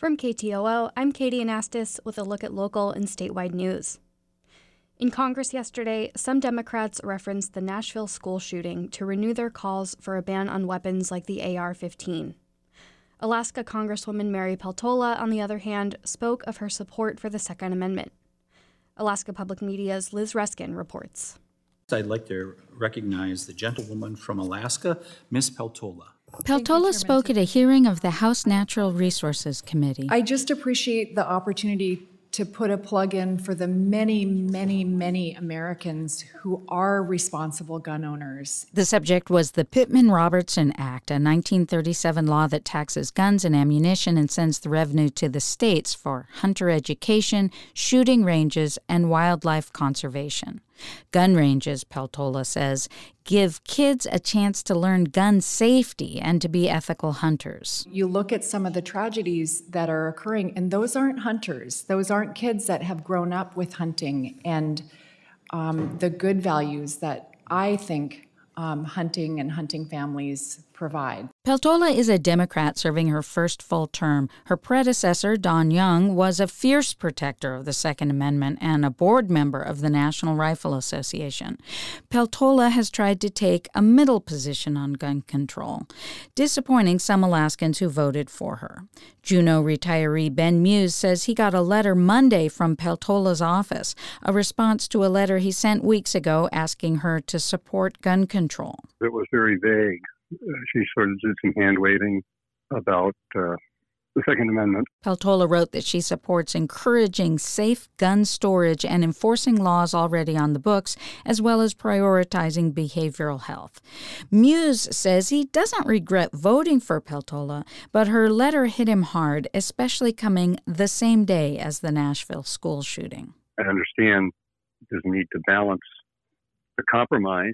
From KTOO, I'm Katie Anastas with a look at local and statewide news. In Congress yesterday, some Democrats referenced the Nashville school shooting to renew their calls for a ban on weapons like the AR-15. Alaska Congresswoman Mary Peltola, on the other hand, spoke of her support for the Second Amendment. Alaska Public Media's Liz Ruskin reports. I'd like to recognize the gentlewoman from Alaska, Ms. Peltola. Peltola spoke at a hearing of the House Natural Resources Committee. I just appreciate the opportunity to put a plug in for the many, many, many Americans who are responsible gun owners. The subject was the Pittman-Robertson Act, a 1937 law that taxes guns and ammunition and sends the revenue to the states for hunter education, shooting ranges, and wildlife conservation. Gun ranges, Peltola says, give kids a chance to learn gun safety and to be ethical hunters. You look at some of the tragedies that are occurring, and those aren't hunters. Those aren't kids that have grown up with hunting and the good values that I think hunting and hunting families provide. Peltola is a Democrat serving her first full term. Her predecessor, Don Young, was a fierce protector of the Second Amendment and a board member of the National Rifle Association. Peltola has tried to take a middle position on gun control, disappointing some Alaskans who voted for her. Juneau retiree Ben Muse says he got a letter Monday from Peltola's office, a response to a letter he sent weeks ago asking her to support gun control. It was very vague. She sort of did some hand-waving about the Second Amendment. Peltola wrote that she supports encouraging safe gun storage and enforcing laws already on the books, as well as prioritizing behavioral health. Muse says he doesn't regret voting for Peltola, but her letter hit him hard, especially coming the same day as the Nashville school shooting. I understand there's a need to balance the compromise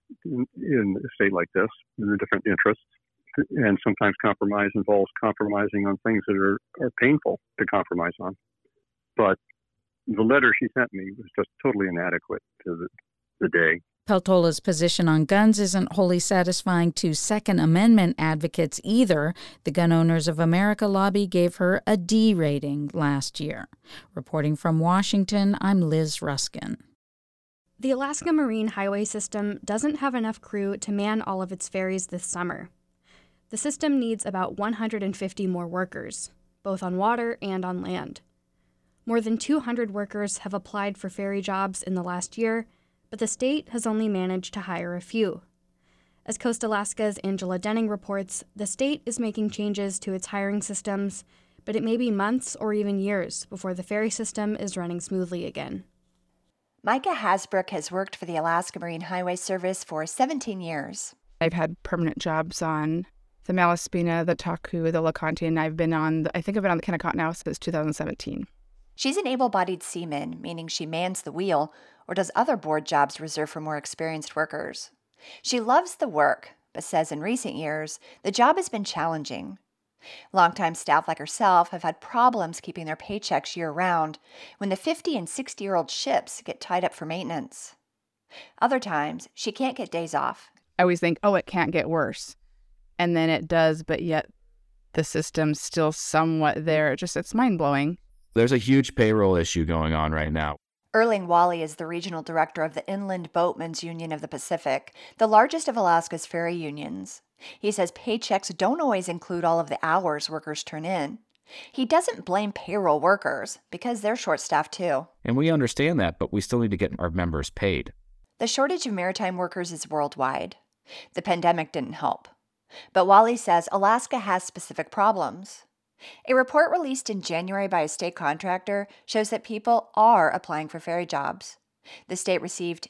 in a state like this, in the different interests. And sometimes compromise involves compromising on things that are painful to compromise on. But the letter she sent me was just totally inadequate to the day. Peltola's position on guns isn't wholly satisfying to Second Amendment advocates either. The Gun Owners of America lobby gave her a D rating last year. Reporting from Washington, I'm Liz Ruskin. The Alaska Marine Highway System doesn't have enough crew to man all of its ferries this summer. The system needs about 150 more workers, both on water and on land. More than 200 workers have applied for ferry jobs in the last year, but the state has only managed to hire a few. As Coast Alaska's Angela Denning reports, the state is making changes to its hiring systems, but it may be months or even years before the ferry system is running smoothly again. Micah Hasbrook has worked for the Alaska Marine Highway Service for 17 years. I've had permanent jobs on the Malaspina, the Taku, the LeConte, and I've been on the Kennecott now since 2017. She's an able-bodied seaman, meaning she mans the wheel or does other board jobs reserved for more experienced workers. She loves the work, but says in recent years, the job has been challenging. Longtime staff like herself have had problems keeping their paychecks year-round when the 50- and 60-year-old ships get tied up for maintenance. Other times, she can't get days off. I always think, it can't get worse. And then it does, but yet the system's still somewhat there. It's mind-blowing. There's a huge payroll issue going on right now. Erling Wally is the regional director of the Inland Boatmen's Union of the Pacific, the largest of Alaska's ferry unions. He says paychecks don't always include all of the hours workers turn in. He doesn't blame payroll workers because they're short-staffed too. And we understand that, but we still need to get our members paid. The shortage of maritime workers is worldwide. The pandemic didn't help. But Wally says Alaska has specific problems. A report released in January by a state contractor shows that people are applying for ferry jobs. The state received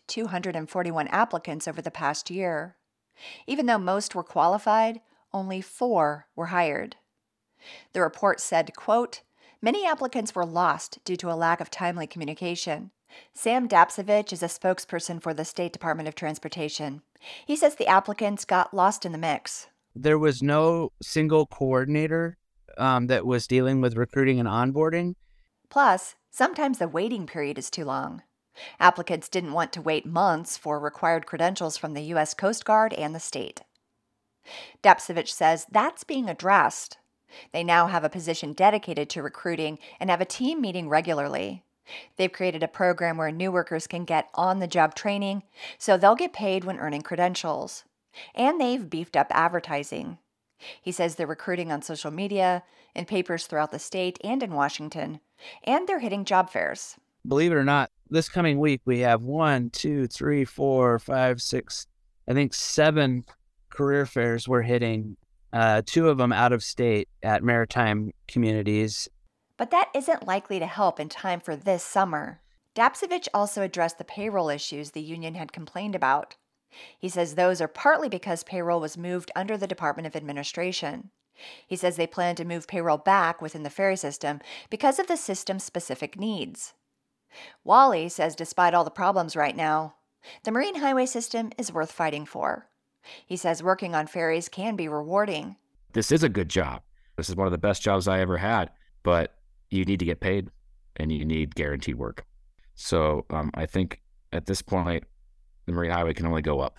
241 applicants over the past year. Even though most were qualified, only 4 were hired. The report said, quote, many applicants were lost due to a lack of timely communication. Sam Dapsevich is a spokesperson for the State Department of Transportation. He says the applicants got lost in the mix. There was no single coordinator that was dealing with recruiting and onboarding. Plus, sometimes the waiting period is too long. Applicants didn't want to wait months for required credentials from the U.S. Coast Guard and the state. Dapsevich says that's being addressed. They now have a position dedicated to recruiting and have a team meeting regularly. They've created a program where new workers can get on-the-job training, so they'll get paid when earning credentials. And they've beefed up advertising. He says they're recruiting on social media, in papers throughout the state and in Washington, and they're hitting job fairs. Believe it or not, this coming week we have 1, 2, 3, 4, 5, 6, I think 7 career fairs we're hitting, 2 of them out of state at maritime communities. But that isn't likely to help in time for this summer. Dapcevich also addressed the payroll issues the union had complained about. He says those are partly because payroll was moved under the Department of Administration. He says they plan to move payroll back within the ferry system because of the system's specific needs. Wally says despite all the problems right now, the marine highway system is worth fighting for. He says working on ferries can be rewarding. This is a good job. This is one of the best jobs I ever had, but you need to get paid and you need guaranteed work. So I think at this point, the marine highway can only go up.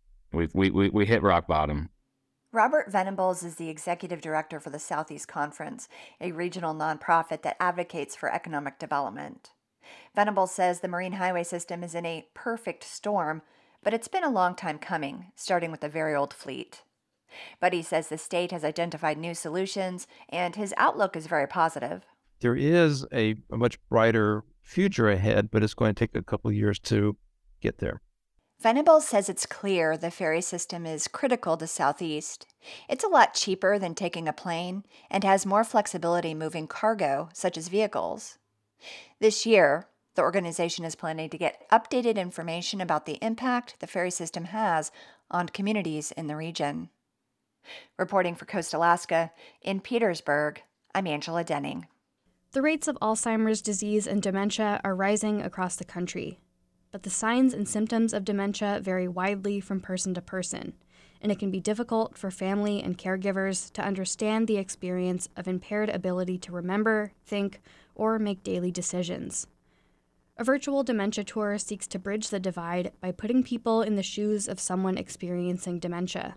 We hit rock bottom. Robert Venables is the executive director for the Southeast Conference, a regional nonprofit that advocates for economic development. Venables says the marine highway system is in a perfect storm, but it's been a long time coming, starting with a very old fleet. But he says the state has identified new solutions, and his outlook is very positive. There is a much brighter future ahead, but it's going to take a couple of years to get there. Venables says it's clear the ferry system is critical to Southeast. It's a lot cheaper than taking a plane and has more flexibility moving cargo, such as vehicles. This year, the organization is planning to get updated information about the impact the ferry system has on communities in the region. Reporting for Coast Alaska, in Petersburg, I'm Angela Denning. The rates of Alzheimer's disease and dementia are rising across the country, but the signs and symptoms of dementia vary widely from person to person, and it can be difficult for family and caregivers to understand the experience of impaired ability to remember, think, or make daily decisions. A virtual dementia tour seeks to bridge the divide by putting people in the shoes of someone experiencing dementia.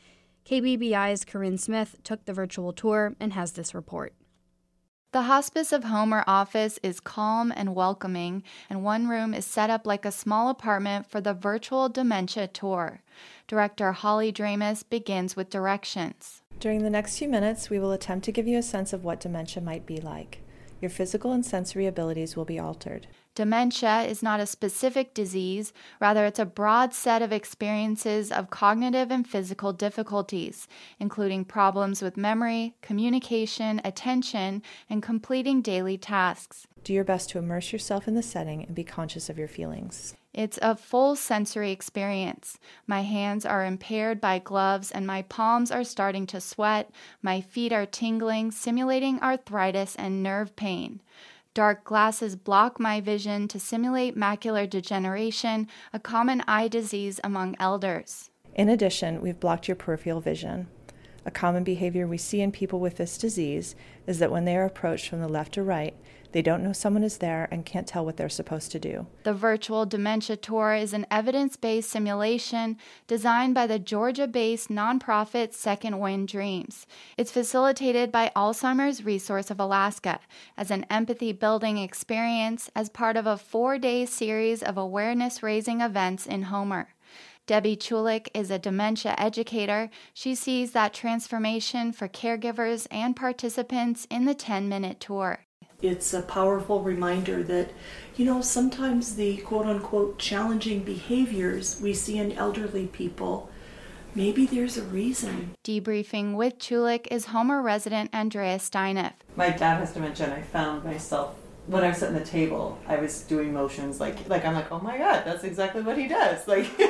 KBBI's Corinne Smith took the virtual tour and has this report. The Hospice of Homer office is calm and welcoming, and one room is set up like a small apartment for the virtual dementia tour. Director Holly Dramis begins with directions. During the next few minutes, we will attempt to give you a sense of what dementia might be like. Your physical and sensory abilities will be altered. Dementia is not a specific disease, rather it's a broad set of experiences of cognitive and physical difficulties, including problems with memory, communication, attention, and completing daily tasks. Do your best to immerse yourself in the setting and be conscious of your feelings. It's a full sensory experience. My hands are impaired by gloves and my palms are starting to sweat. My feet are tingling, simulating arthritis and nerve pain. Dark glasses block my vision to simulate macular degeneration, a common eye disease among elders. In addition, we've blocked your peripheral vision. A common behavior we see in people with this disease is that when they are approached from the left or right, they don't know someone is there and can't tell what they're supposed to do. The virtual dementia tour is an evidence-based simulation designed by the Georgia-based nonprofit Second Wind Dreams. It's facilitated by Alzheimer's Resource of Alaska as an empathy-building experience as part of a 4-day series of awareness-raising events in Homer. Debbie Chulik is a dementia educator. She sees that transformation for caregivers and participants in the 10-minute tour. It's a powerful reminder that, sometimes the quote-unquote challenging behaviors we see in elderly people, maybe there's a reason. Debriefing with Chulik is Homer resident Andrea Steineff. My dad has dementia, and I found myself, when I was sitting at the table, I was doing motions like I'm like, oh my God, that's exactly what he does.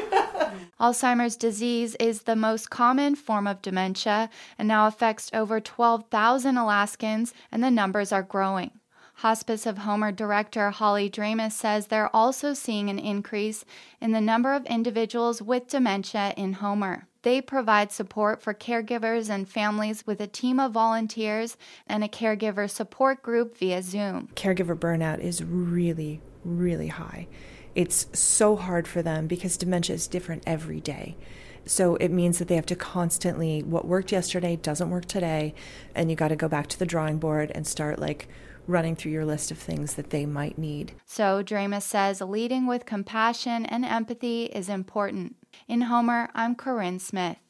Alzheimer's disease is the most common form of dementia and now affects over 12,000 Alaskans, and the numbers are growing. Hospice of Homer director Holly Dramis says they're also seeing an increase in the number of individuals with dementia in Homer. They provide support for caregivers and families with a team of volunteers and a caregiver support group via Zoom. Caregiver burnout is really, really high. It's so hard for them because dementia is different every day. So it means that they have to constantly, what worked yesterday doesn't work today, and you got to go back to the drawing board and start like running through your list of things that they might need. So Drema says leading with compassion and empathy is important. In Homer, I'm Corinne Smith.